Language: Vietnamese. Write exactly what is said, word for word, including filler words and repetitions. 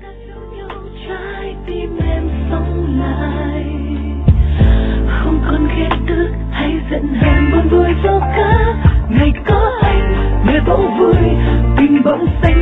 trái tim em sống lại, không còn ghét tức hay giận hờn buồn vui do cá ngày có anh, người bỗng vui tình bỗng xanh.